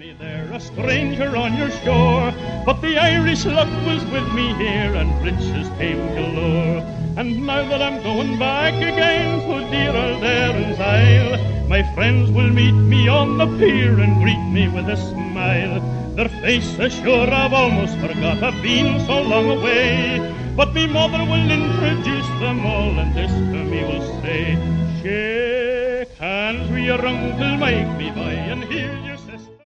me there, a stranger on your shore, but the Irish luck was with me here, and riches came galore. And now that I'm going back again to dear old Erin's Isle, my friends will meet me on the pier and greet me with a smile. Their faces sure I've almost forgot, I've been so long away, but me mother will introduce them all, and this to me will say, shake hands with your uncle, make me buy, and here you